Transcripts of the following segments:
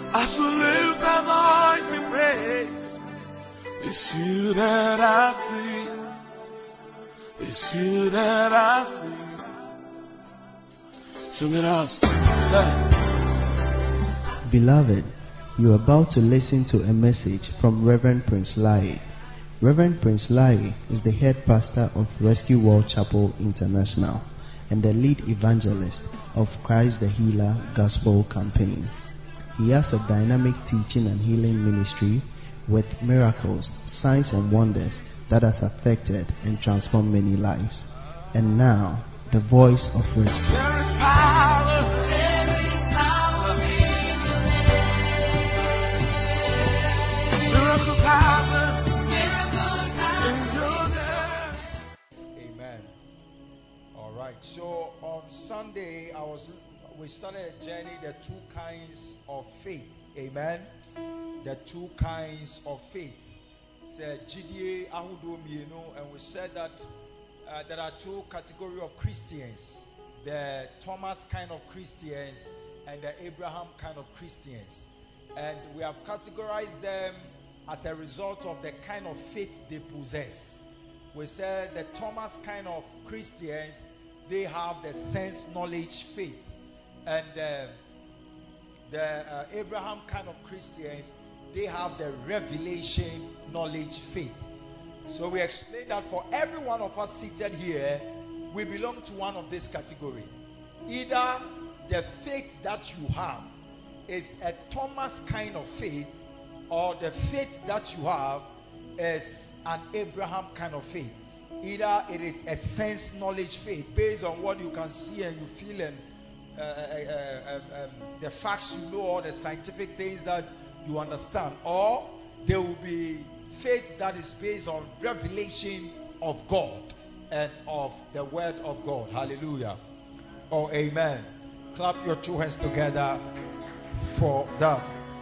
I shall lift my voice in praise. It's you that I see. It's you that I see. Sing it out. Beloved, you are about to listen to a message from Reverend Prince Lai. Reverend Prince Lai is the head pastor of Rescue World Chapel International and the lead evangelist of Christ the Healer Gospel Campaign. He has a dynamic teaching and healing ministry with miracles, signs and wonders that has affected and transformed many lives. And now, the voice of rescue. There is power. Miracles happen. Amen. All right. So on Sunday, we started a journey, the two kinds of faith. Amen. The two kinds of faith. And we said that there are two categories of Christians: the Thomas kind of Christians and the Abraham kind of Christians. And we have categorized them as a result of the kind of faith they possess. We said the Thomas kind of Christians, they have the sense knowledge faith, and the Abraham kind of Christians, they have the revelation knowledge faith. So we explained that for every one of us seated here, we belong to one of this category. Either the faith that you have is a Thomas kind of faith, or the faith that you have is an Abraham kind of faith. Either it is a sense knowledge faith based on what you can see and you feel and the facts you know, or the scientific things that you understand, or there will be faith that is based on revelation of God and of the word of God. Hallelujah. Oh, amen. Clap your two hands together for that.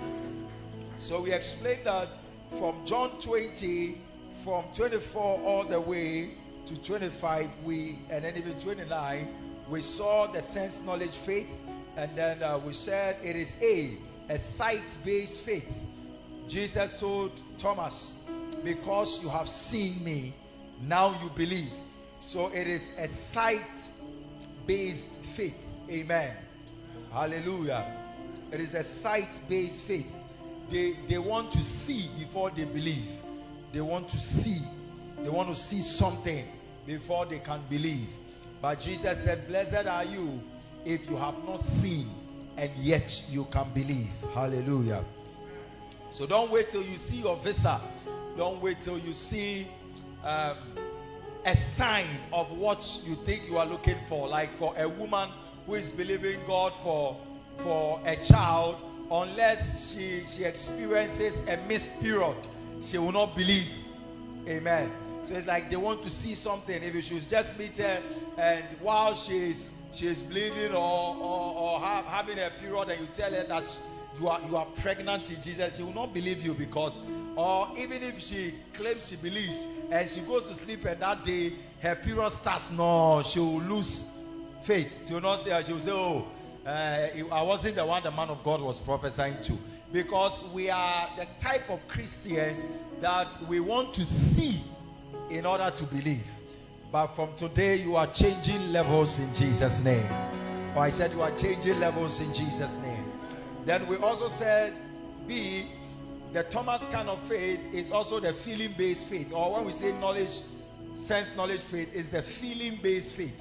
So we explained that from John 20, from 24 all the way to 25, and then even 29, we saw the sense knowledge faith, and then we said it is a sight-based faith. Jesus told Thomas, because you have seen me, now you believe. So it is a sight-based faith. Amen. Hallelujah. It is a sight-based faith. They want to see before they believe. They want to see. They want to see something before they can believe. But Jesus said, blessed are you if you have not seen and yet you can believe. Hallelujah. So don't wait till you see your visa. Don't wait till you see a sign of what you think you are looking for. Like for a woman who is believing God for a child, unless she experiences a missed period, she will not believe. Amen. So it's like they want to see something. If you should just meet her, and while she's bleeding or having a period, and you tell her that you are pregnant in Jesus, she will not believe you, because, or even if she claims she believes and she goes to sleep and that day her period starts, no, she will lose faith. She will not say, she will say, oh, I wasn't the one the man of God was prophesying to. Because we are the type of Christians that we want to see in order to believe. But from today you are changing levels in Jesus' name. Or I said you are changing levels in Jesus' name. Then we also said B, the Thomas kind of faith is also the feeling-based faith. Or when we say knowledge, sense knowledge faith, is the feeling-based faith.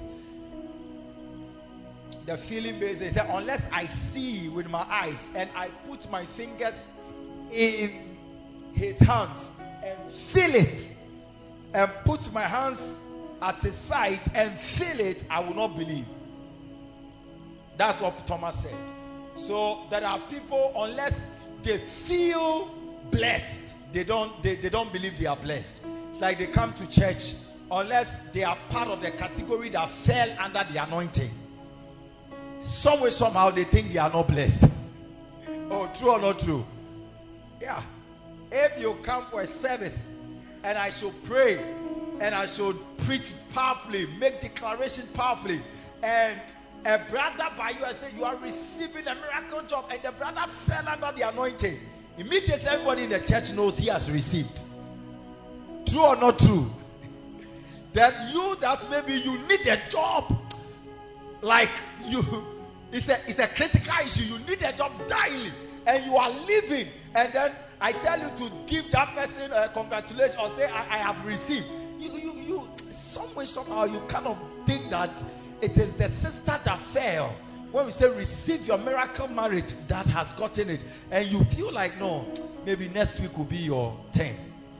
The feeling-based, they say, unless I see with my eyes and I put my fingers in his hands and feel it, and put my hands at his side and feel it, I will not believe. That's what Thomas said. So there are people, unless they feel blessed, they don't believe they are blessed. It's like they come to church, unless they are part of the category that fell under the anointing. Some way, somehow, they think they are not blessed. Oh, true or not true? Yeah. If you come for a service and I should pray and I should preach powerfully, make declaration powerfully, and a brother by you and say you are receiving a miracle job, and the brother fell under the anointing, immediately everybody in the church knows he has received. True or not true? That you that maybe you need a job, like it's a critical issue. You need a job daily, and you are living, and then I tell you to give that person a congratulations or say I have received. You some way somehow you kind of think that it is the sister that fell. When we say receive your miracle marriage, that has gotten it, and you feel like no, maybe next week will be your turn.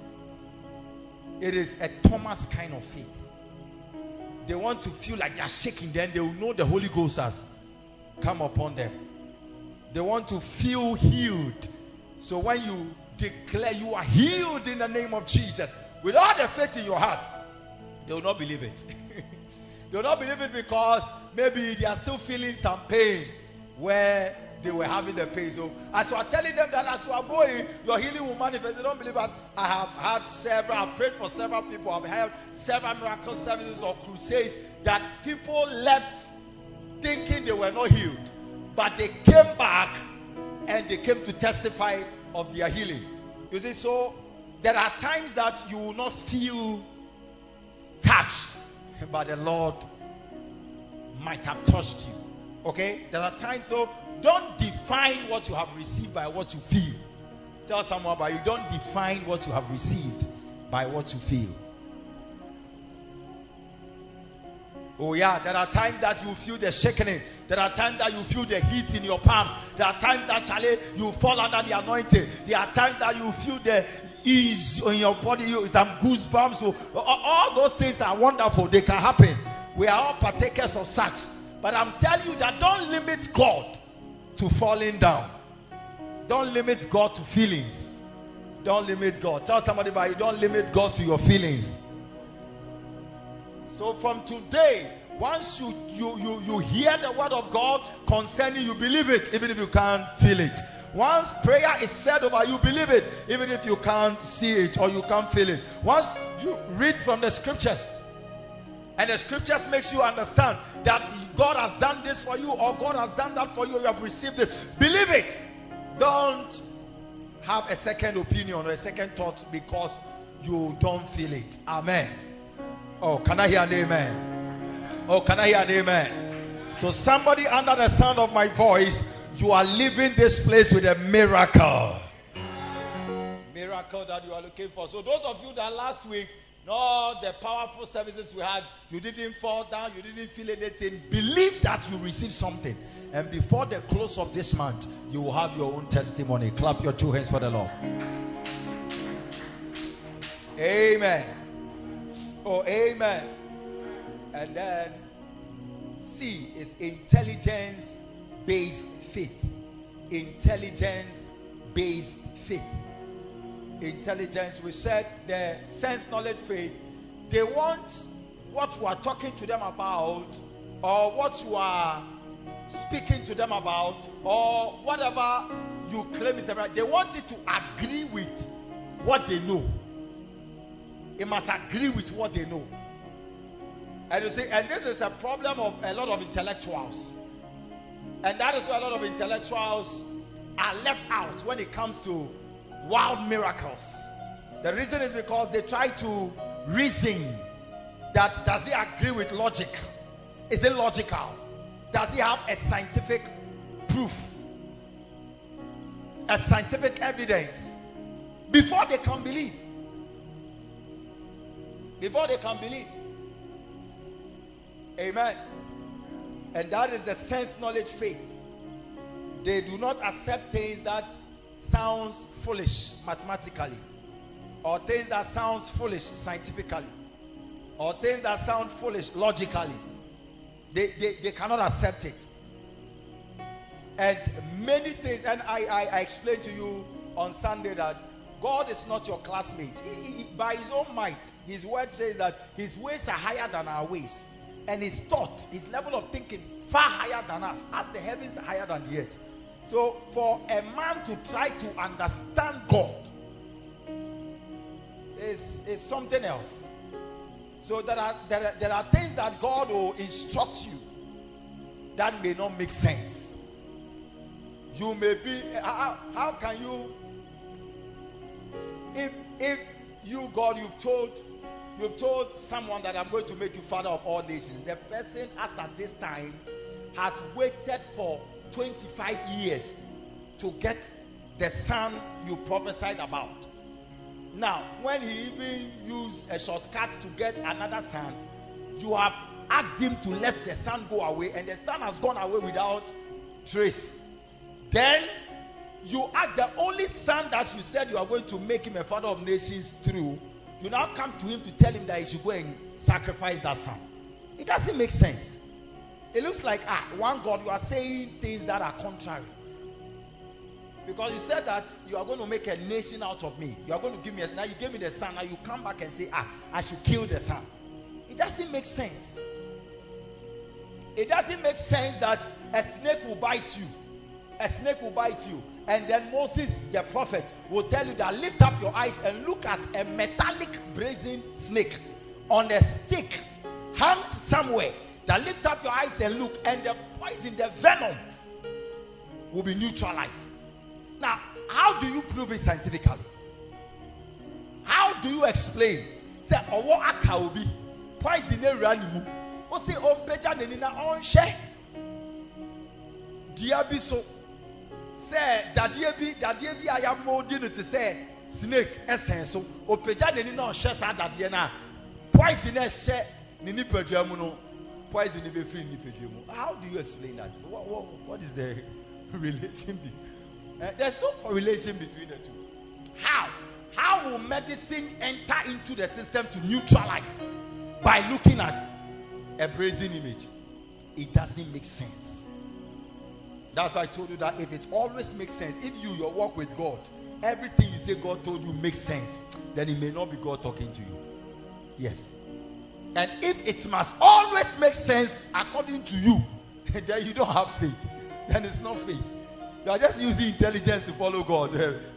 It is a Thomas kind of faith. They want to feel like they are shaking, then they will know the Holy Ghost has come upon them. They want to feel healed. So when you declare you are healed in the name of Jesus, with all the faith in your heart, they will not believe it. They will not believe it because maybe they are still feeling some pain where they were having the pain. So as you are telling them that as you are going, your healing will manifest, they don't believe that. I have had several, I've prayed for several people, I've had several miracle services or crusades that people left thinking they were not healed, but they came back and they came to testify of their healing. You see, so there are times that you will not feel touched, but the Lord might have touched you. Okay? There are times, so don't define what you have received by what you feel. Tell someone about you. Don't define what you have received by what you feel. Oh yeah, there are times that you feel the shaking. There are times that you feel the heat in your palms. There are times that you fall under the anointing. There are times that you feel the ease in your body, some goosebumps. So all those things are wonderful. They can happen. We are all partakers of such. But I'm telling you that don't limit God to falling down. Don't limit God to feelings. Don't limit God. Tell somebody about you. Don't limit God to your feelings. So from today, once you hear the word of God concerning you, believe it, even if you can't feel it. Once prayer is said over you, believe it, even if you can't see it or you can't feel it. Once you read from the scriptures, and the scriptures makes you understand that God has done this for you or God has done that for you, you have received it. Believe it. Don't have a second opinion or a second thought because you don't feel it. Amen. Oh, can I hear an amen? Oh, can I hear an amen? So somebody under the sound of my voice, you are leaving this place with a miracle. Miracle that you are looking for. So those of you that last week, no, the powerful services we had, you didn't fall down, you didn't feel anything. Believe that you received something. And before the close of this month, you will have your own testimony. Clap your two hands for the Lord. Amen. Oh, amen. And then C is intelligence-based faith. Intelligence-based faith. Intelligence, we said the sense knowledge faith, they want what you are talking to them about or what you are speaking to them about or whatever you claim is right. They want it to agree with what they know. It must agree with what they know. And you see, and this is a problem of a lot of intellectuals. And that is why a lot of intellectuals are left out when it comes to wild miracles. The reason is because they try to reason that does it agree with logic? Is it logical? Does it have a scientific proof? A scientific evidence? Before they can believe. Before they can believe. Amen. And that is the sense knowledge faith. They do not accept things that sounds foolish mathematically, or things that sounds foolish scientifically, or things that sound foolish logically. They cannot accept it. And many things, and I explained to you on Sunday that God is not your classmate. He, by his own might, his word says that his ways are higher than our ways, and his thought, his level of thinking far higher than us, as the heavens are higher than the earth. So for a man to try to understand God is something else. So there are things that God will instruct you that may not make sense. You may be, how can you, if you, God, you've told someone that I'm going to make you father of all nations. The person, as at this time, has waited for 25 years to get the son you prophesied about. Now, when he even used a shortcut to get another son, you have asked him to let the son go away, and the son has gone away without trace. Then you ask the only son that you said you are going to make him a father of nations through, you now come to him to tell him that he should go and sacrifice that son. It doesn't make sense. It looks like, one God, you are saying things that are contrary. Because you said that you are going to make a nation out of me. You are going to give me now you gave me the son. Now you come back and say, I should kill the son. It doesn't make sense. It doesn't make sense that a snake will bite you. A snake will bite you. And then Moses, the prophet, will tell you that lift up your eyes and look at a metallic brazen snake on a stick hanged somewhere. That lift up your eyes and look, and the poison, the venom, will be neutralized. Now, how do you prove it scientifically? How do you explain? Say, owo aka obi poison e ranimu. O say o peja nenina on share. Diabi so say dadie bi ayamo di no te say snake esen so o peja nenina on share sa dadie na poison e share ni nipadua mu no poison e be free nipadua mu. How do you explain that? What is the relation? There's no correlation between the two. How will medicine enter into the system to neutralize by looking at a brazen image? It doesn't make sense. That's why I told you that if it always makes sense, if your walk with God, everything you say God told you makes sense, then it may not be God talking to you. Yes. And if it must always make sense according to you, then you don't have faith. Then it's not faith. You are just using intelligence to follow God.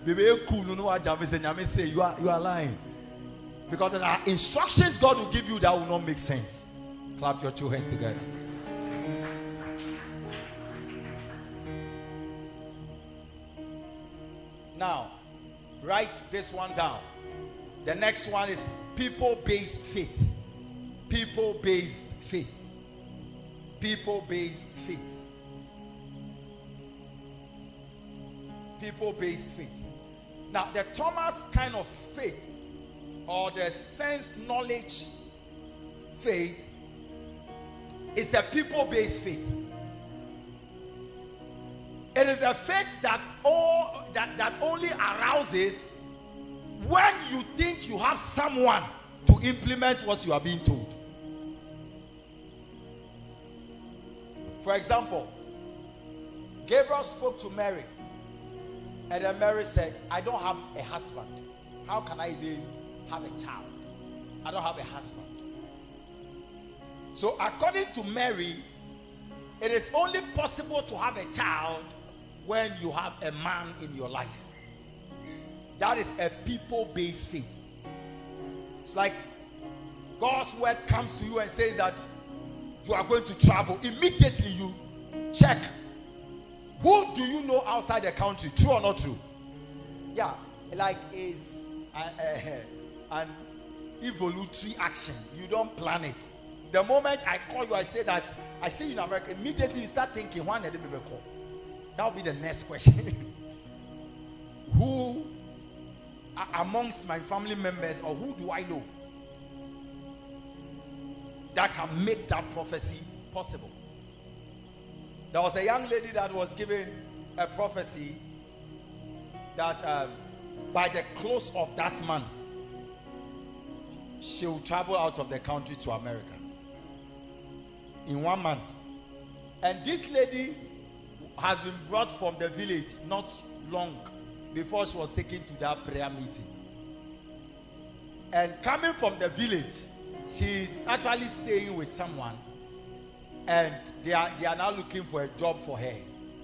You are lying. Because there are instructions God will give you that will not make sense. Clap your two hands together. Now, write this one down. The next one is people-based faith. People-based faith. People-based faith. People-based faith. Now, the Thomas kind of faith, or the sense knowledge faith, is a people-based faith. It is a faith that only arouses when you think you have someone to implement what you are being told. For example, Gabriel spoke to Mary. And then Mary said, I don't have a husband. How can I even have a child? I don't have a husband. So according to Mary, it is only possible to have a child when you have a man in your life. That is a people-based faith. It's like God's word comes to you and says that you are going to travel. Immediately you check. Who do you know outside the country? True or not true? Yeah, like is an evolutionary action. You don't plan it. The moment I call you, I say that I see you in America. Immediately you start thinking, when did they call? That will be the next question. Who amongst my family members, or who do I know that can make that prophecy possible? There was a young lady that was given a prophecy that by the close of that month, she will travel out of the country to America in 1 month. And this lady has been brought from the village not long before she was taken to that prayer meeting. And coming from the village, she's actually staying with someone. And they are now looking for a job for her.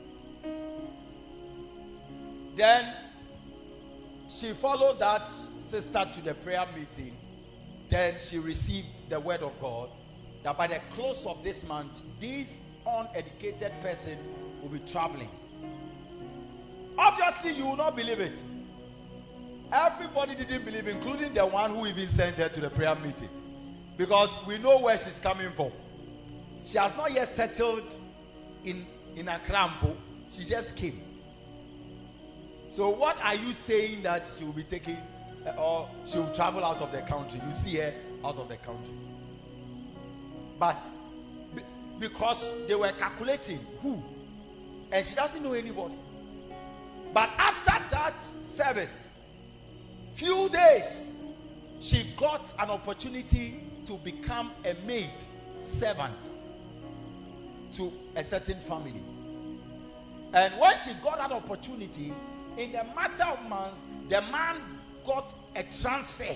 Then she followed that sister to the prayer meeting. Then she received the word of God that by the close of this month, this uneducated person will be traveling. Obviously, you will not believe it. Everybody didn't believe, including the one who even sent her to the prayer meeting. Because we know where she's coming from. She has not yet settled in Accra. She just came. So what are you saying that she will be taking, or she will travel out of the country? You see her out of the country. But because they were calculating who, and she doesn't know anybody. But after that service, few days, she got an opportunity to become a maid servant to a certain family. And when she got that opportunity, in the matter of months, the man got a transfer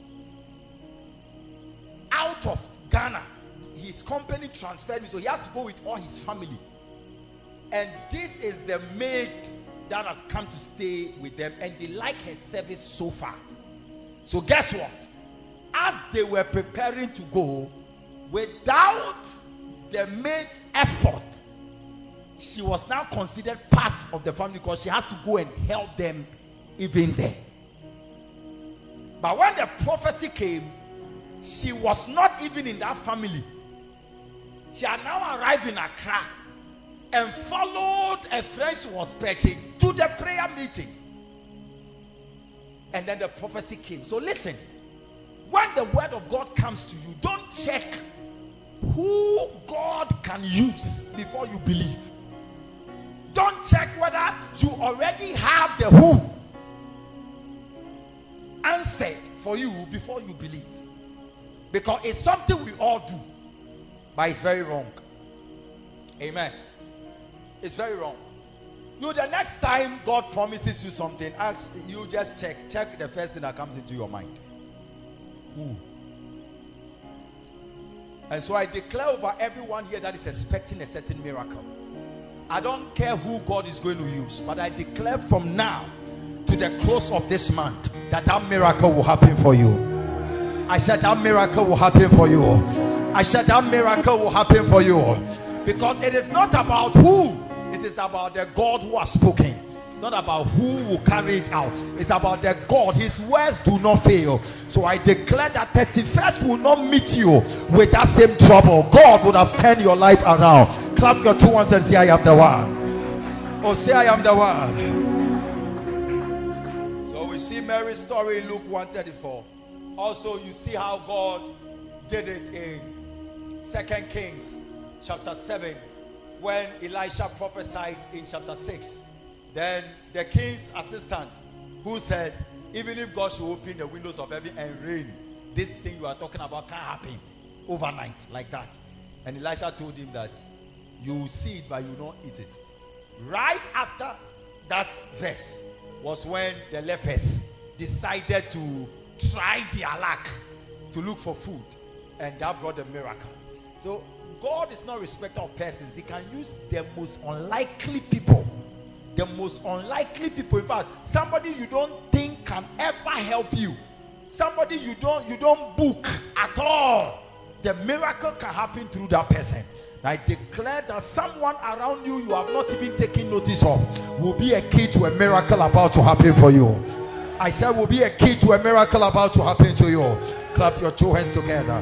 out of Ghana. His company transferred me, so he has to go with all his family. And this is the maid that has come to stay with them, and they like her service so far. So guess what? As they were preparing to go, without the maid's effort, she was now considered part of the family because she has to go and help them even there. But when the prophecy came, she was not even in that family. She had now arrived in Accra and followed a friend she was preaching to the prayer meeting. And then the prophecy came. So listen, when the word of God comes to you, don't check who God can use before you believe. Don't check whether you already have the who answered for you before you believe. Because it's something we all do, but it's very wrong. Amen. It's very wrong. You, the next time God promises you something, ask, you just check the first thing that comes into your mind. Who? And so I declare over everyone here that is expecting a certain miracle. I don't care who God is going to use, but I declare from now to the close of this month that miracle will happen for you. I said that miracle will happen for you. I said that miracle will happen for you. Because it is not about who, it is about the God who has spoken. It's not about who will carry it out. It's about the God. His words do not fail. So I declare that 31st will not meet you with that same trouble. God would have turned your life around. Clap your two hands and say, I am the one. Oh, say, I am the one. So we see Mary's story in Luke 1:34. Also, you see how God did it in 2 Kings chapter 7 when Elisha prophesied in chapter 6. Then the king's assistant who said, even if God should open the windows of heaven and rain, this thing you are talking about can't happen overnight like that. And Elisha told him that you will see it but you will not eat it. Right after that verse was when the lepers decided to try their luck to look for food, and that brought the miracle. So God is not a respecter of persons. He can use the most unlikely people. The most unlikely people. In fact, somebody you don't think can ever help you. Somebody you don't book at all. The miracle can happen through that person. I declare that someone around you have not even taken notice of will be a key to a miracle about to happen for you. I said will be a key to a miracle about to happen to you. Clap your two hands together.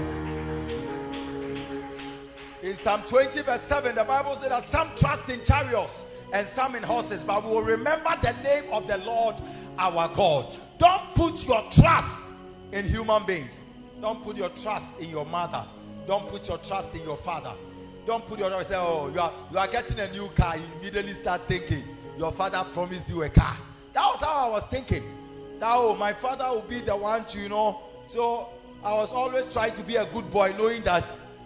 In Psalm 20 verse 7, the Bible says that some trust in chariots and some in horses, but we will remember the name of the Lord our God. Don't put your trust in human beings. Don't put your trust in your mother. Don't put your trust in your father. Don't put your trust. Say, oh, you are getting a new car. You immediately start thinking your father promised you a car. That was how I was thinking. That, oh, my father will be the one to, So I was always trying to be a good boy, knowing that.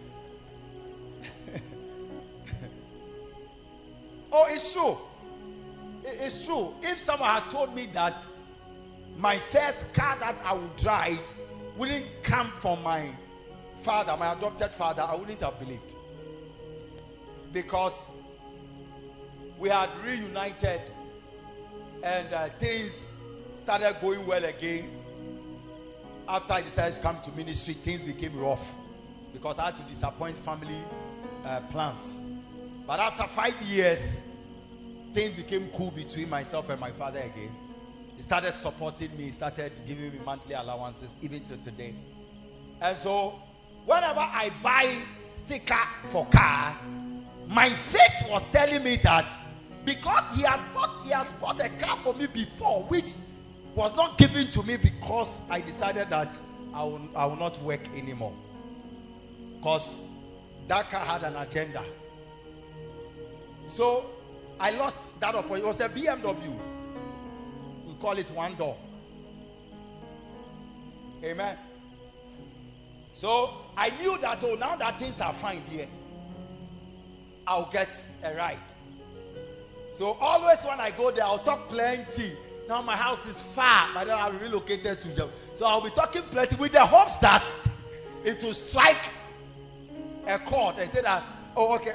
Oh, it's true. It's true. If someone had told me that my first car that I would drive wouldn't come from my father, my adopted father, I wouldn't have believed. Because we had reunited and things started going well again. After I decided to come to ministry, things became rough because I had to disappoint family plans. But after 5 years, things became cool between myself and my father again. He started supporting me. He started giving me monthly allowances, even till today. And so, whenever I buy sticker for car, my faith was telling me that because he has bought a car for me before, which was not given to me because I decided that I will not work anymore. Because that car had an agenda. So I lost that opportunity. It was a BMW. We call it one door. Amen. So I knew that, oh, now that things are fine here, I'll get a ride. So always when I go there, I'll talk plenty. Now my house is far, but then I relocated to them. So I'll be talking plenty with the hopes that it will strike a chord and say that, oh, okay,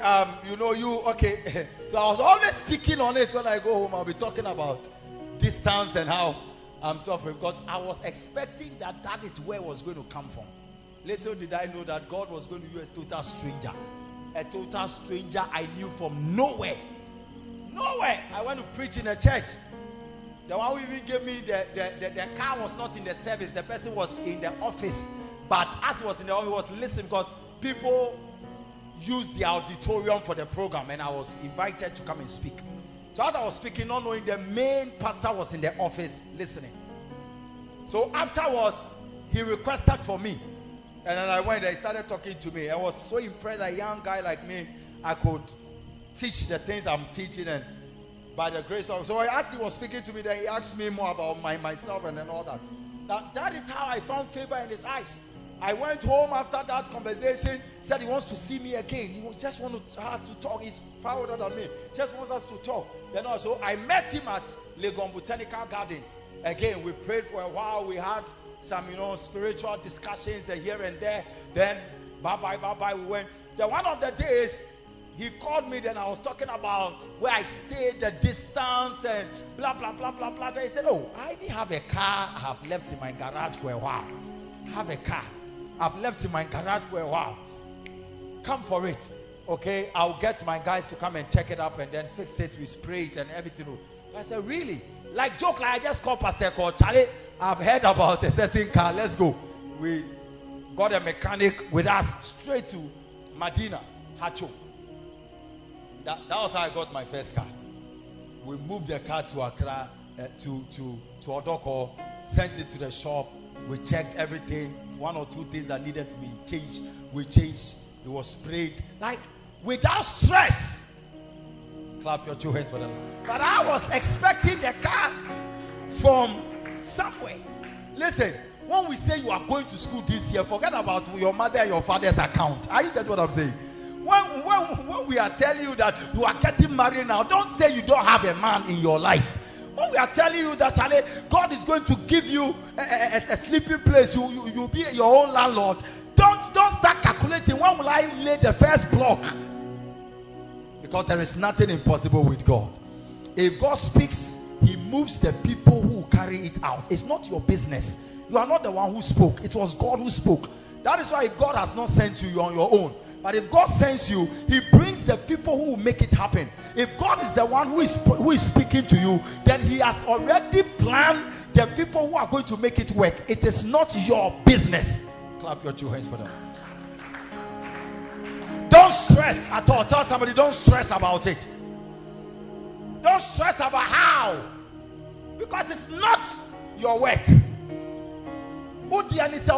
okay. So I was always speaking on it when I go home. I'll be talking about distance and how I'm suffering, because I was expecting that is where it was going to come from. Little did I know that God was going to use a total stranger. A total stranger I knew from nowhere. Nowhere. I went to preach in a church. The one who even gave me the car was not in the service. The person was in the office. But as he was in the office, he was listening because people used the auditorium for the program, and I was invited to come and speak. So as I was speaking, not knowing, the main pastor was in the office listening. So afterwards, he requested for me. And then I went there, he started talking to me. I was so impressed that a young guy like me, I could teach the things I'm teaching, and by the grace of. So as he was speaking to me, then he asked me more about myself and then all that. That is how I found favor in his eyes. I went home after that conversation, said he wants to see me again. He just wants us to talk. He's prouder than me. Just wants us to talk. Then also, I met him at Legon Botanical Gardens. Again, we prayed for a while. We had some, spiritual discussions here and there. Then, bye-bye, we went. Then one of the days, he called me. Then I was talking about where I stayed, the distance, and blah, blah, blah, blah, blah. Then he said, oh, I didn't have a car. I have left in my garage for a while. I have a car. I've left in my garage for a while. Come for it. Okay, I'll get my guys to come and check it up and then fix it. We spray it and everything. I said, really? Like I just called Pastor called Charlie. I've heard about a certain car. Let's go. We got a mechanic with us straight to Medina, Hacho. That was how I got my first car. We moved the car to Accra, to Odoko, sent it to the shop. We checked everything. One or two things that needed to be changed, we changed. It was sprayed, like without stress. Clap your two hands for them. But I was expecting the car from somewhere. Listen, when we say you are going to school this year, forget about your mother and your father's account. Are you getting what I'm saying? When we are telling you that you are getting married now, don't say you don't have a man in your life. When we are telling you that, Charlie, God is going to give you a sleeping place, you'll be your own landlord. Don't start calculating when will I lay the first block, because there is nothing impossible with God. If God speaks, He moves the people who carry it out. It's not your business. You are not the one who spoke. It was God who spoke. That is why if God has not sent you, you're on your own. But if God sends you, He brings the people who will make it happen. If God is the one who is speaking to you, then He has already planned the people who are going to make it work. It is not your business. Clap your two hands for them. Don't stress at all. Tell somebody, don't stress about it. Don't stress about how. Because it's not your work. Once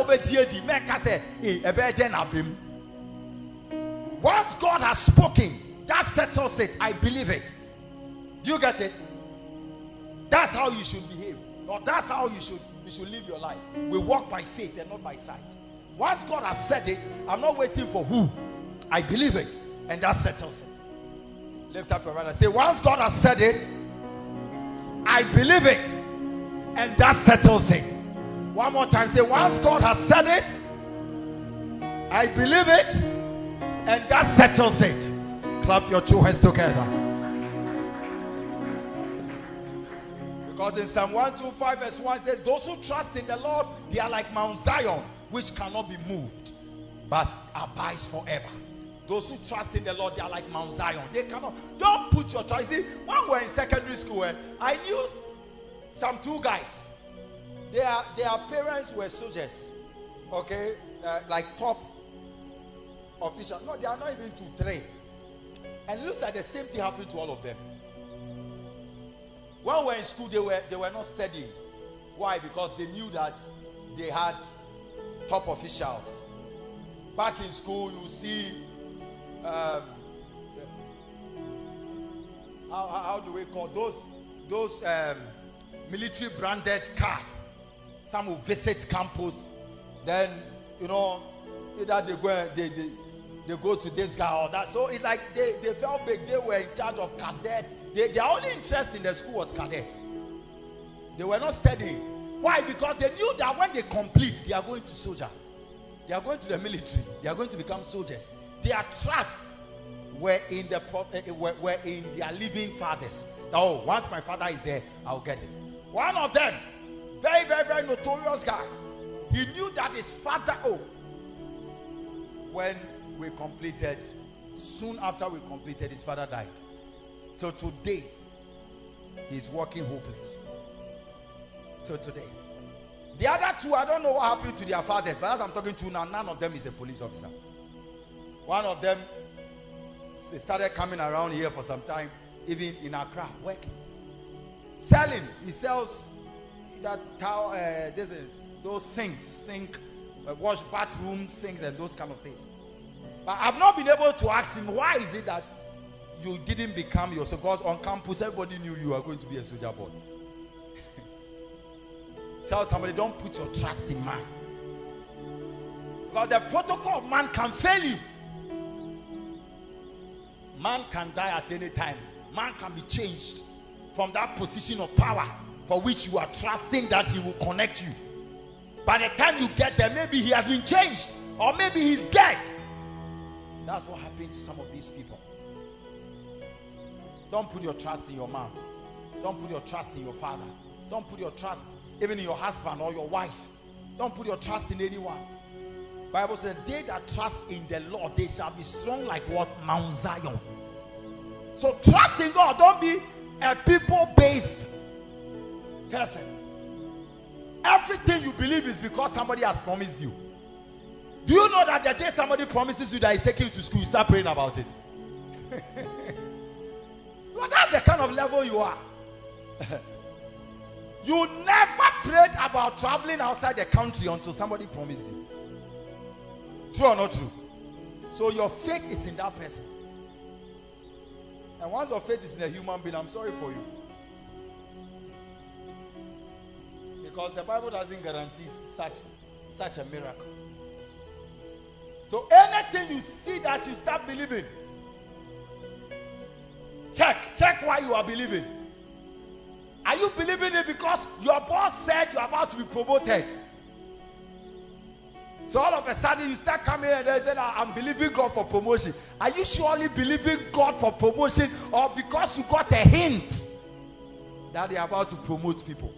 God has spoken, that settles it. I believe it. Do you get it? That's how you should behave. Or that's how you should live your life. We walk by faith and not by sight. Once God has said it, I'm not waiting for who. I believe it. And that settles it. Lift up your right and say, once God has said it, I believe it. And that settles it. One more time, say, once God has said it, I believe it, and that settles it. Clap your two hands together. Because in Psalm 125 verse 1 says, those who trust in the Lord, they are like Mount Zion, which cannot be moved, but abides forever. Those who trust in the Lord, they are like Mount Zion. They cannot. Don't put your trust. See, when we were in secondary school, I knew some two guys. Their parents were soldiers. Okay, like top officials. No, they are not even 2, 3. And it looks like the same thing happened to all of them. When we were in school, they were not studying. Why? Because they knew that they had top officials. Back in school, you see, how do we call those military branded cars? Some will visit campus, then either they go to this guy or that. So it's like they felt big. They were in charge of cadets. Their only interest in the school was cadet. They were not studying. Why? Because they knew that when they complete, they are going to soldier. They are going to the military. They are going to become soldiers. Their trust were in their living fathers. Oh, once my father is there, I'll get it. One of them, very, very, very notorious guy. He knew that his father. When we completed, soon after we completed, his father died. So today, he's working hopeless. So today. The other two, I don't know what happened to their fathers, but as I'm talking to you now, none of them is a police officer. One of them, they started coming around here for some time, even in Accra, working. Selling. He sells that towel, those sinks, wash bathroom sinks and those kind of things. But I've not been able to ask him, why is it that you didn't become yourself? Because on campus, everybody knew you were going to be a soldier boy. Tell somebody, don't put your trust in man. Because the protocol of man can fail you. Man can die at any time. Man can be changed from that position of power for which you are trusting that he will connect you. By the time you get there, maybe he has been changed, or maybe he's dead. That's what happened to some of these people. Don't put your trust in your mom. Don't put your trust in your father. Don't put your trust even in your husband or your wife. Don't put your trust in anyone. Bible says, they that trust in the Lord, they shall be strong like what? Mount Zion. So trust in God. Don't be a people-based person. Everything you believe is because somebody has promised you. Do you know that the day somebody promises you that he's taking you to school, you start praying about it? Well, that's the kind of level you are. You never prayed about traveling outside the country until somebody promised you. True or not true? So your faith is in that person. And once your faith is in a human being, I'm sorry for you. Because the Bible doesn't guarantee such a miracle. So anything you see that you start believing, check why you are believing. Are you believing it because your boss said you're about to be promoted? So all of a sudden you start coming and they say, I'm believing God for promotion. Are you surely believing God for promotion, or because you got a hint that they're about to promote people?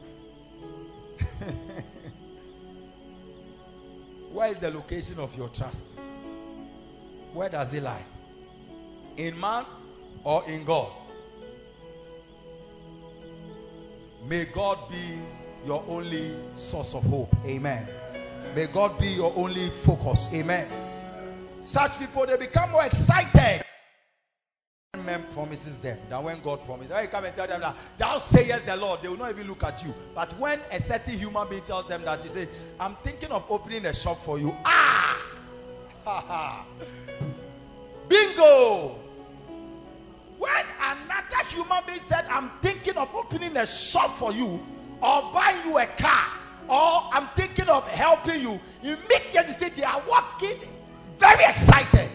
Where is the location of your trust? Where does it lie? In man or in God? May God be your only source of hope. Amen. May God be your only focus. Amen. Such people, they become more excited when man promises them than when God promises. When you come and tell them that thou sayest the Lord, they will not even look at you. But when a certain human being tells them that, you say, I'm thinking of opening a shop for you. Bingo! When another human being said, I'm thinking of opening a shop for you, or buying you a car, or I'm thinking of helping you, immediately say they are walking very excited.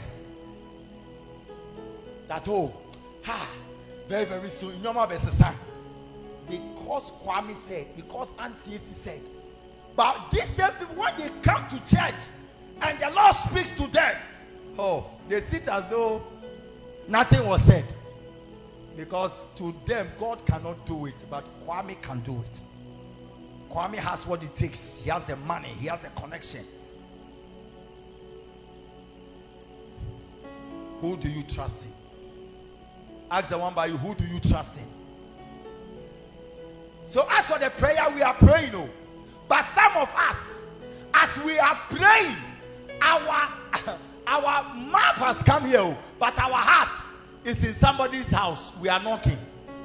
That very, very soon, because Kwame said, because Auntie said. But these same people, when they come to church and the Lord speaks to them, they sit as though nothing was said. Because to them, God cannot do it, but Kwame can do it. Kwame has what it takes. He has the money. He has the connection. Who do you trust in? Ask the one by you, who do you trust in? So as for the prayer, we are praying, oh. But some of us, as we are praying, our mouth has come here, oh, but our heart is in somebody's house. We are knocking.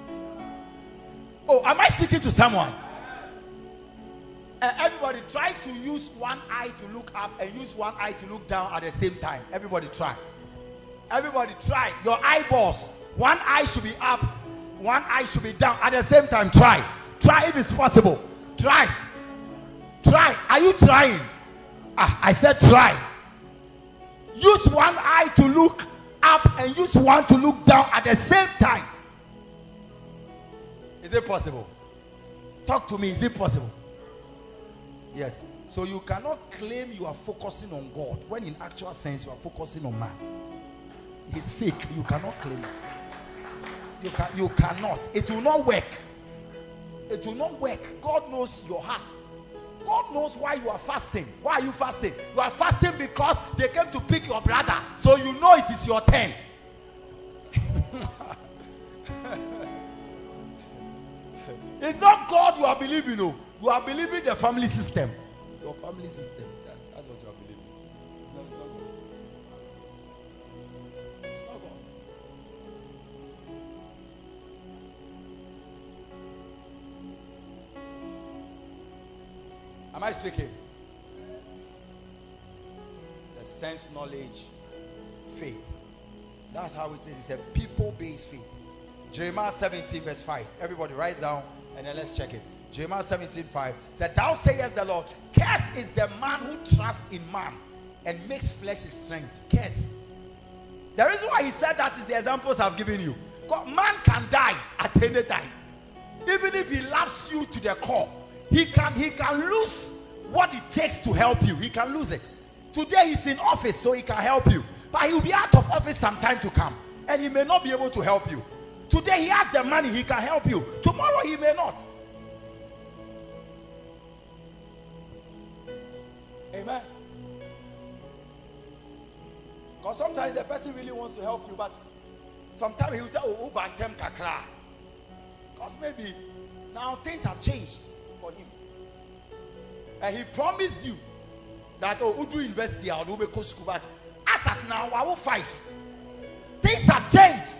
Oh, am I speaking to someone? Everybody try to use one eye to look up and use one eye to look down at the same time. Everybody try. Everybody try. Your eyeballs. One eye should be up, one eye should be down at the same time. Try. Try if it's possible. Try. Try. Are you trying? I said try. Use one eye to look up and use one to look down at the same time. Is it possible? Talk to me. Is it possible? Yes. So you cannot claim you are focusing on God when in actual sense you are focusing on man. It's fake. You cannot claim it. You cannot. It will not work. It will not work. God knows your heart. God knows why you are fasting. Why are you fasting? You are fasting because they came to pick your brother. So you know it is your turn. It's not God you are believing. No. You are believing the family system. Your family system. That's what you are believing. It's not God. It's not God. Am I speaking? The sense, knowledge, faith. That's how it is. It's a people-based faith. Jeremiah 17 verse 5. Everybody write down and then let's check it. Jeremiah 17:5 said, "Thou sayest the Lord, cursed is the man who trusts in man and makes flesh his strength." Curse. The reason why he said that is the examples I've given you. God, man can die at any time. Even if he loves you to the core, he can lose what it takes to help you. He can lose it. Today he's in office, so he can help you, but he will be out of office some time to come, and he may not be able to help you. Today he has the money, he can help you. Tomorrow he may not. Amen. Because sometimes the person really wants to help you, but sometimes he will tell you, "Bantem kakra," because maybe now things have changed for him, and he promised you that Udu University or Ubeko School, but as at now, I will fight. Things have changed.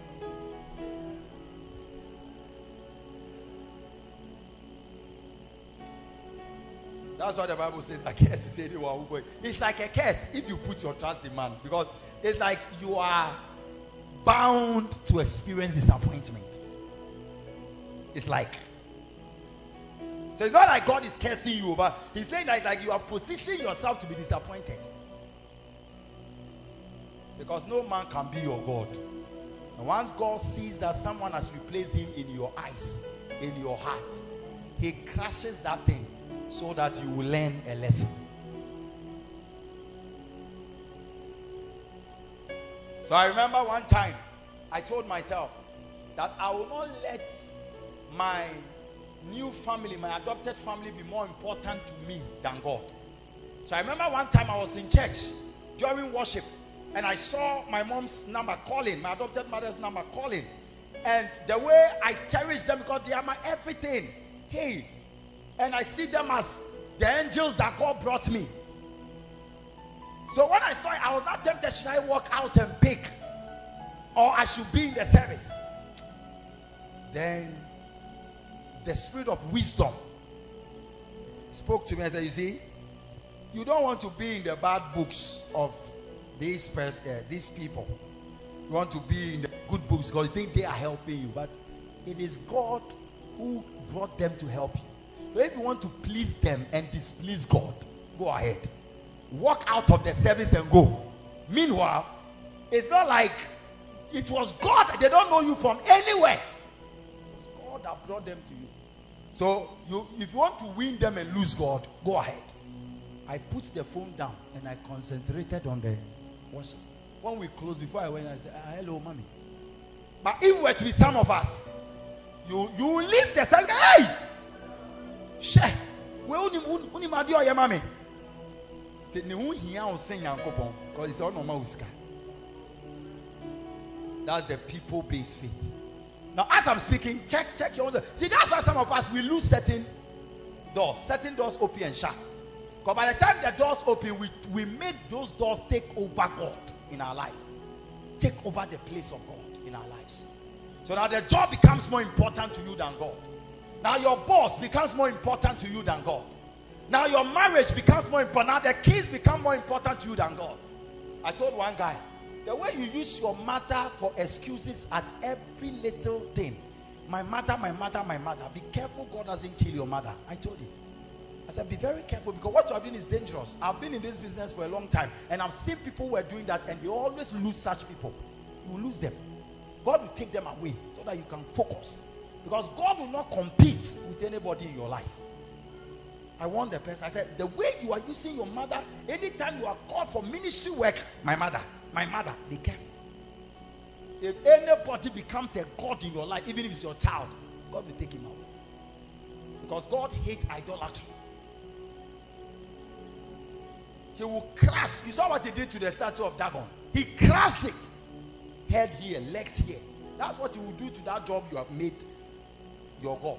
That's what the Bible says. A curse is anyone. It's like a curse if you put your trust in man, because it's like you are bound to experience disappointment. It's like, so it's not like God is cursing you, but he's saying that it's like you are positioning yourself to be disappointed, because no man can be your God. And once God sees that someone has replaced him in your eyes, in your heart, he crashes that thing so that you will learn a lesson. So I remember one time I told myself that I will not let my new family, my adopted family, be more important to me than God. So I remember one time I was in church during worship, and I saw my mom's number calling, my adopted mother's number calling, and the way I cherish them, because they are my everything. Hey, and I see them as the angels that God brought me. So when I saw it, I was not tempted, should I walk out and pick, or I should be in the service? Then the spirit of wisdom spoke to me and said, "You see, you don't want to be in the bad books of these people. You want to be in the good books because you think they are helping you, but it is God who brought them to help you. So if you want to please them and displease God, go ahead. Walk out of the service and go. Meanwhile, it's not like it was God. They don't know you from anywhere. It's God that brought them to you. So if you want to win them and lose God, go ahead." I put the phone down and I concentrated on the worship. When we closed, before I went, I said, "Hello, mommy." But if it were to be some of us, you leave the service. Hey! Share. We only my dear your mommy. Say, "No, he will sing Yankopon because it's all normal." That's the people-based faith. Now, as I'm speaking, check your own. See, that's why some of us, we lose certain doors open and shut. Because by the time the doors open, we make those doors take over God in our life. Take over the place of God in our lives. So that the job becomes more important to you than God. Now your boss becomes more important to you than God. Now your marriage becomes more important. Now the kids become more important to you than God. I told one guy, the way you use your mother for excuses at every little thing. My mother. Be careful God doesn't kill your mother. I told him. I said, be very careful, because what you are doing is dangerous. I've been in this business for a long time, and I've seen people who are doing that, and they always lose such people. You will lose them. God will take them away so that you can focus. Because God will not compete with anybody in your life. I warned the person. I said, the way you are using your mother, anytime you are called for ministry work, my mother, be careful. If anybody becomes a God in your life, even if it's your child, God will take him out. Because God hates idolatry. He will crush. You saw what he did to the statue of Dagon. He crushed it. Head here, legs here. That's what he will do to that job you have made your God.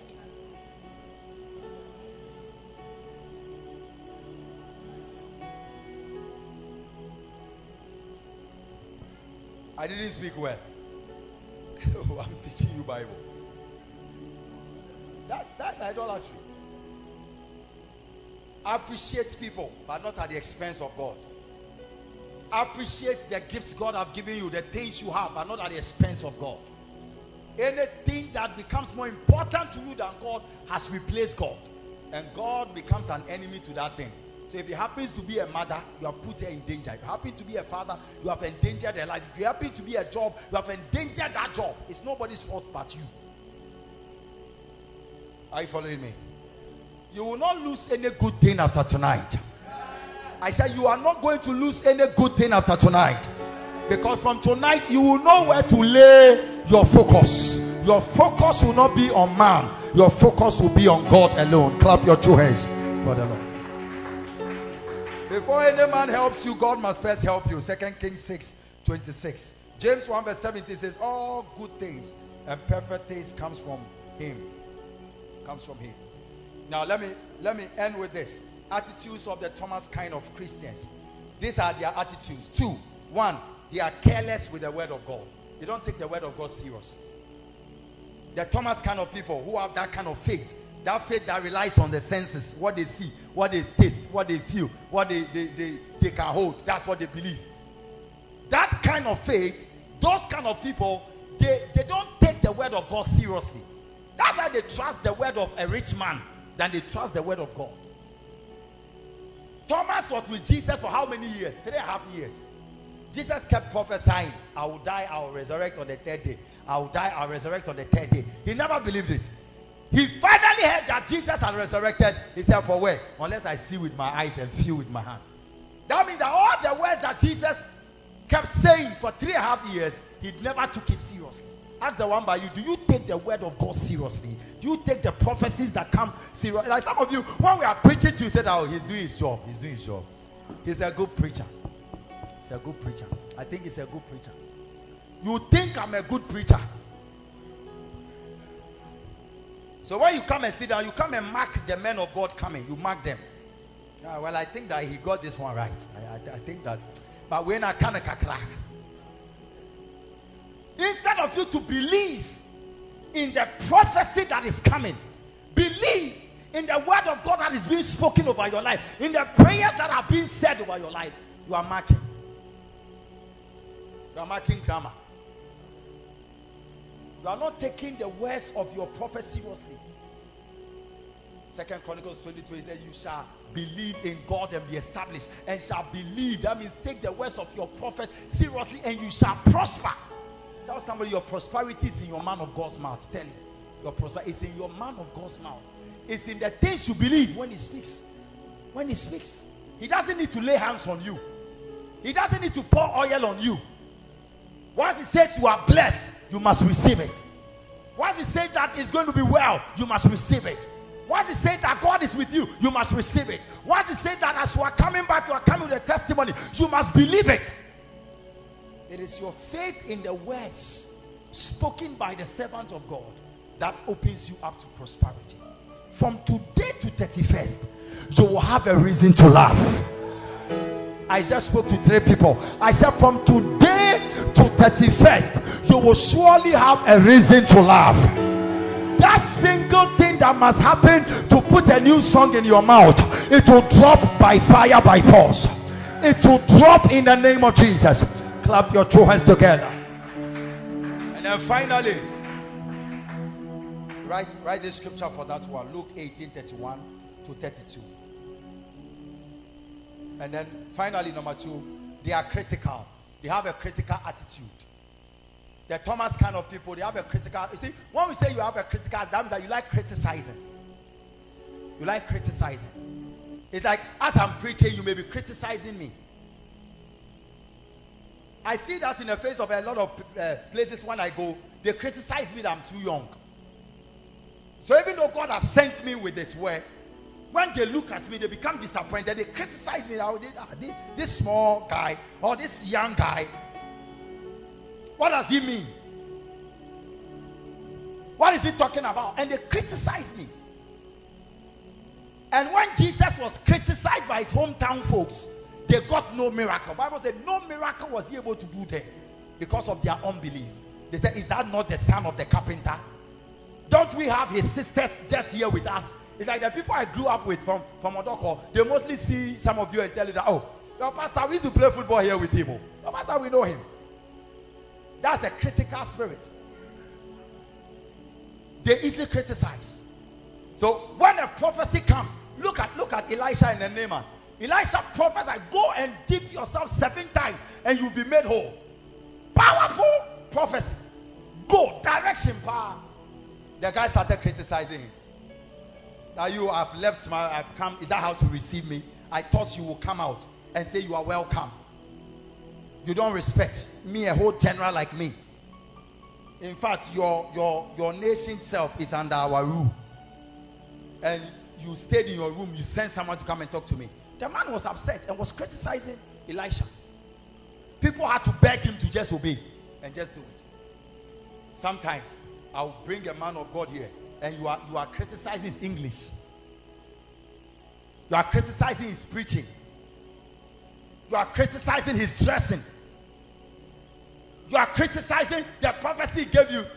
I didn't speak well. I'm teaching you Bible. That's idolatry. Appreciate people, but not at the expense of God. Appreciate the gifts God have given you, the things you have, but not at the expense of God. Anything that becomes more important to you than God has replaced God, and God becomes an enemy to that thing. So if it happens to be a mother, you have put her in danger. If you happen to be a father, you have endangered their life. If you happen to be a job, you have endangered that job. It's nobody's fault but you. Are you following me? You will not lose any good thing after tonight. I said you are not going to lose any good thing after tonight. Because from tonight you will know where to lay your focus. Your focus will not be on man. Your focus will be on God alone. Clap your two hands for the Lord. Before any man helps you, God must first help you. 2 Kings 6:26. James 1 verse 17 says, all good things and perfect things comes from him. Comes from him. Now let me end with this. Attitudes of the Thomas kind of Christians. These are their attitudes. 2. 1. They are careless with the word of God. They don't take the word of God seriously. The Thomas kind of people who have that kind of faith. That faith that relies on the senses. What they see, what they taste, what they feel, what they can hold. That's what they believe. That kind of faith, those kind of people, they don't take the word of God seriously. That's why they trust the word of a rich man than they trust the word of God. Thomas was with Jesus for how many years? 3.5 years. Jesus kept prophesying, I will die, I will resurrect on the third day. I will die, I will resurrect on the third day. He never believed it. He finally heard that Jesus had resurrected. He said, for where? Unless I see with my eyes and feel with my hand. That means that all the words that Jesus kept saying for 3.5 years, he never took it seriously. Ask the one by you, do you take the word of God seriously? Do you take the prophecies that come seriously? Like some of you, when we are preaching to you, said, oh, he's doing his job. He's doing his job. He's a good preacher. He's a good preacher. I think he's a good preacher. You think I'm a good preacher. So when you come and sit down, you come and mark the men of God coming. You mark them. Yeah, well, I think that he got this one right. I think that. But when I can't kakra. Instead of you to believe in the prophecy that is coming, believe in the word of God that is being spoken over your life, in the prayers that are being said over your life, you are marking. You are marking grammar. You are not taking the words of your prophet seriously. 2 Chronicles 22 says, you shall believe in God and be established, and shall believe. That means take the words of your prophet seriously, and you shall prosper. Tell somebody your prosperity is in your man of God's mouth. Tell him your prosperity is in your man of God's mouth. It's in the things you believe when he speaks. When he speaks, he doesn't need to lay hands on you. He doesn't need to pour oil on you. Once he says you are blessed, you must receive it. Once he says that it's going to be well, you must receive it. Once he says that God is with you, you must receive it. Once he says that as you are coming back, you are coming with a testimony, you must believe it. It is your faith in the words spoken by the servant of God that opens you up to prosperity. From today to 31st, you will have a reason to laugh. I just spoke to 3 people. I said from today to 31st, you will surely have a reason to laugh. That single thing that must happen to put a new song in your mouth, it will drop by fire, by force. It will drop in the name of Jesus. Clap your 2 hands together. And then finally, write the scripture for that one. Luke 18:31 to 32. And then finally, number 2, they are critical. They have a critical attitude. The Thomas kind of people, they have a critical. You see, when we say you have a critical, that means that you like criticizing. You like criticizing. It's like, as I'm preaching, you may be criticizing me. I see that in the face of a lot of places when I go, they criticize me that I'm too young. So even though God has sent me with His word, when they look at me, they become disappointed. They criticize me. This small guy or this young guy, what does he mean? What is he talking about? And they criticize me. And when Jesus was criticized by his hometown folks, they got no miracle. The Bible said no miracle was he able to do there because of their unbelief. They said, is that not the son of the carpenter? Don't we have his sisters just here with us? It's like the people I grew up with from Odoko, they mostly see some of you and tell you that, oh, your pastor, we used to play football here with him. Your pastor, we know him. That's a critical spirit. They easily criticize. So when a prophecy comes, look at Elisha and Naaman. Elisha prophesied, go and dip yourself 7 times and you'll be made whole. Powerful prophecy. Go, direction, power. The guy started criticizing him. Now you have left I've come. Is that how to receive me? I thought you would come out and say you are welcome. You don't respect me, a whole general like me. In fact, your nation self is under our rule. And you stayed in your room, you sent someone to come and talk to me. The man was upset and was criticizing Elisha. People had to beg him to just obey and just do it. Sometimes I'll bring a man of God here and you are criticizing his English. You are criticizing his preaching. You are criticizing his dressing. You are criticizing the prophecy he gave you.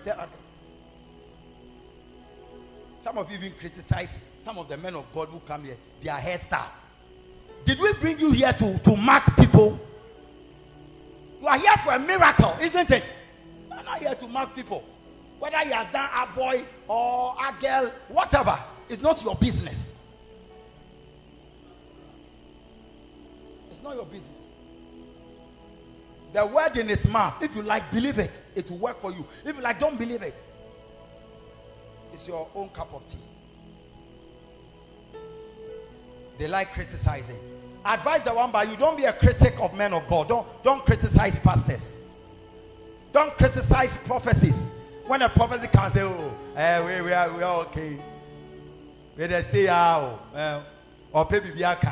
Some of you even criticize some of the men of God who come here, their hairstyle. Did we bring you here to mark people? You are here for a miracle, isn't it? You are not here to mark people. Whether you are done a boy or a girl, whatever, it's not your business. It's not your business. The word in his mouth, if you like, believe it. It will work for you. If you like, don't believe it. It's your own cup of tea. They like criticizing. Advise the one by you, don't be a critic of men of God. Don't criticize pastors. Don't criticize prophecies. When a prophecy comes, say, oh, we are okay. We they say, or baby biaka.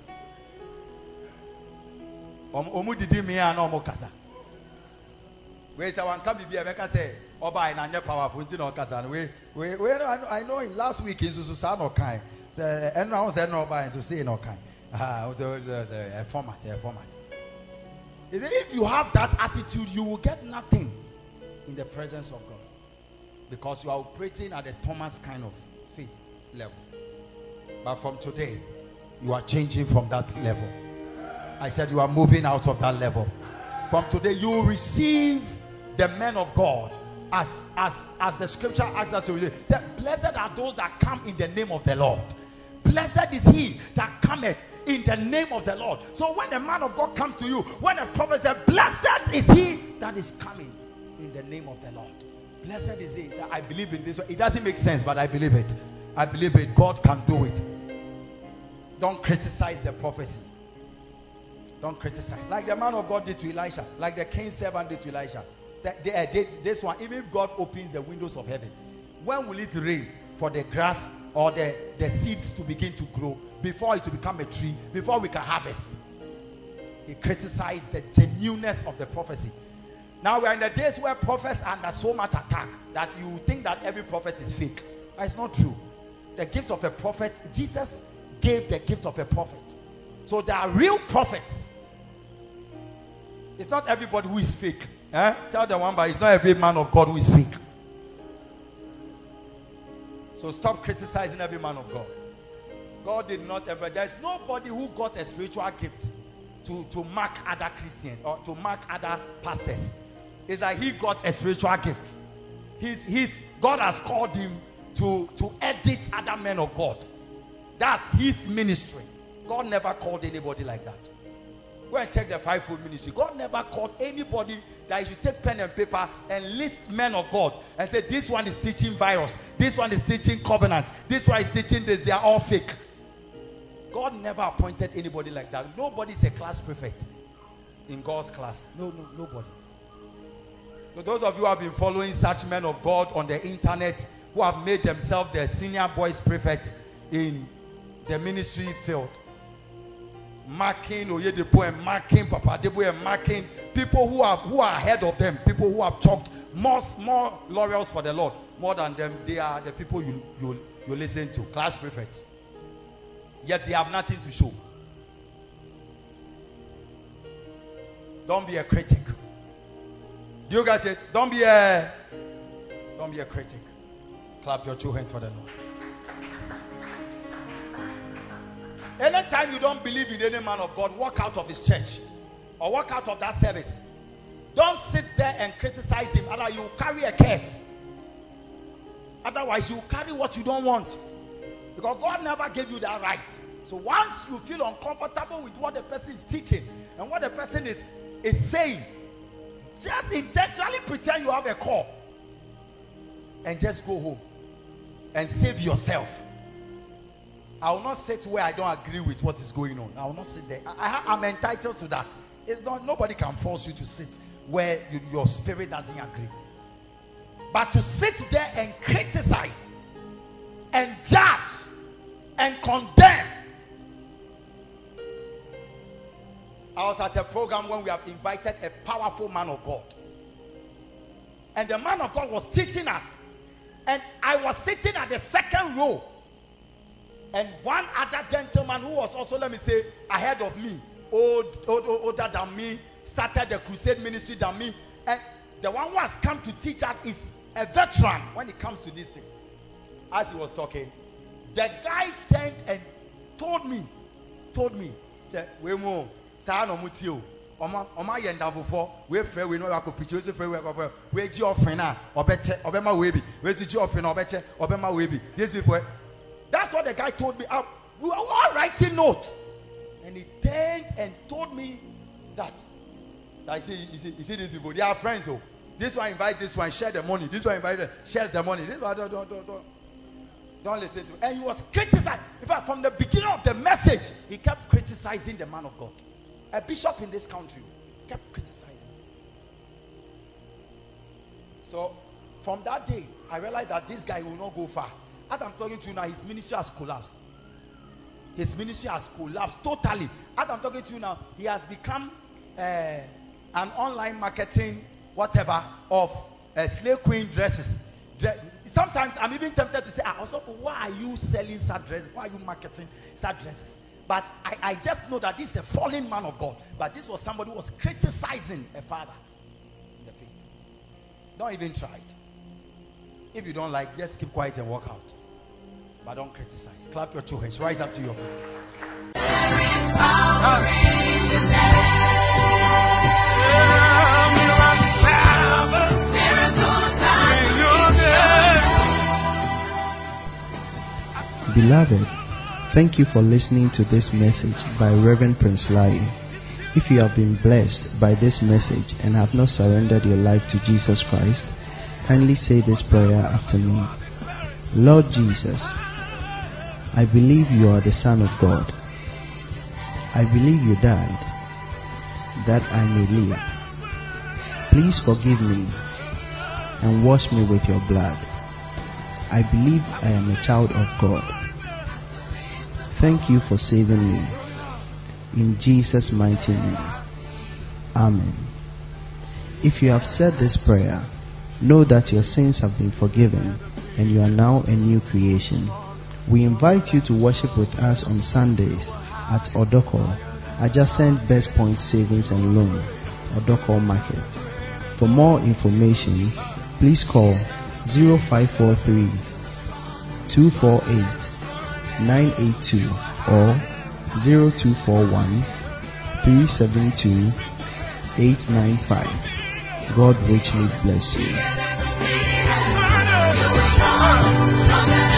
Omu didi me and omu kasa. We say one can be a make say, Oba and anya powerful into no kasa. We I know him last week in Susan or kind. And now say no by so say no kind. A format. If you have that attitude, you will get nothing in the presence of God. Because you are operating at the Thomas kind of faith level. But from today, you are changing from that level. I said you are moving out of that level. From today, you will receive the men of God as the scripture asks us to receive. Blessed are those that come in the name of the Lord. Blessed is he that cometh in the name of the Lord. So when the man of God comes to you, when a prophet says, blessed is he that is coming in the name of the Lord. Blessed is he. I believe in this. It doesn't make sense, but I believe it. I believe it. God can do it. Don't criticize the prophecy. Don't criticize. Like the man of God did to Elisha. Like the king's servant did to Elisha. This one, even if God opens the windows of heaven, when will it rain for the grass or the seeds to begin to grow before it to become a tree, before we can harvest? He criticized the genuineness of the prophecy. Now we are in the days where prophets are under so much attack that you think that every prophet is fake. But it's not true. The gift of a prophet, Jesus gave the gift of a prophet. So there are real prophets. It's not everybody who is fake. Tell the one, but it's not every man of God who is fake. So stop criticizing every man of God. God did not ever. There's nobody who got a spiritual gift to mark other Christians or to mark other pastors. It's like he got a spiritual gift. God has called him to edit other men of God. That's his ministry. God never called anybody like that. Go and check the fivefold ministry. God never called anybody that you should take pen and paper and list men of God and say, this one is teaching virus, this one is teaching covenant, this one is teaching this. They are all fake. God never appointed anybody like that. Nobody is a class prefect in God's class. Nobody. So those of you who have been following such men of God on the internet who have made themselves the senior boys prefect in the ministry field, marking Oyedepo and marking Papa Debo and marking people who are ahead of them, people who have chalked more laurels for the Lord, more than them. They are the people you listen to, class prefects. Yet they have nothing to show. Don't be a critic. Do you get it? Don't be a critic. Clap your two hands for the Lord. Anytime you don't believe in any man of God, walk out of his church or walk out of that service. Don't sit there and criticize him. Otherwise, you carry a curse. Otherwise, you carry what you don't want. Because God never gave you that right. So once you feel uncomfortable with what the person is teaching and what the person is saying, just intentionally pretend you have a call and just go home and save yourself. I will not sit where I don't agree with what is going on. I will not sit there. I'm entitled to that. It's not. Nobody can force you to sit where your spirit doesn't agree. But to sit there and criticize and judge and condemn. I was at a program when we have invited a powerful man of God. And the man of God was teaching us. And I was sitting at the second row. And one other gentleman who was also, let me say, ahead of me, older than me, started the crusade ministry than me. And the one who has come to teach us is a veteran when it comes to these things. As he was talking, the guy turned and told me, Wemo, Sano Mutio, Oma Yendavofo, we free, we know I could preach, we free, we G offering, Obama Webby, where's the G offering, Obama Webby. These people, that's what the guy told me. We were all writing notes. And he turned and told me that you see these people, they are friends. Oh. This one invite this one, share the money. This one invite shares the money. This one, don't listen to him. And he was criticizing. In fact, from the beginning of the message, he kept criticizing the man of God. A bishop in this country kept criticizing. So, from that day, I realized that this guy will not go far. As I'm talking to you now, his ministry has collapsed. His ministry has collapsed totally. As I'm talking to you now, he has become an online marketing whatever of slave queen dresses. Sometimes I'm even tempted to say, also, why are you selling such dresses? Why are you marketing such dresses? But I just know that this is a fallen man of God. But this was somebody who was criticizing a father in the faith. Don't even try it. If you don't like, just keep quiet and walk out. But don't criticize. Clap your two hands. Rise up to your feet. There is power in the name. Beloved, thank you for listening to this message by Reverend Prince Lai. If you have been blessed by this message and have not surrendered your life to Jesus Christ, kindly say this prayer after me. Lord Jesus, I believe you are the Son of God. I believe you died that I may live. Please forgive me and wash me with your blood. I believe I am a child of God. Thank you for saving me. In Jesus' mighty name. Amen. If you have said this prayer, know that your sins have been forgiven and you are now a new creation. We invite you to worship with us on Sundays at Odoko, adjacent Best Point Savings and Loan, Odoko Market. For more information, please call 0543 248 982 or 0241 372 895. God richly bless you.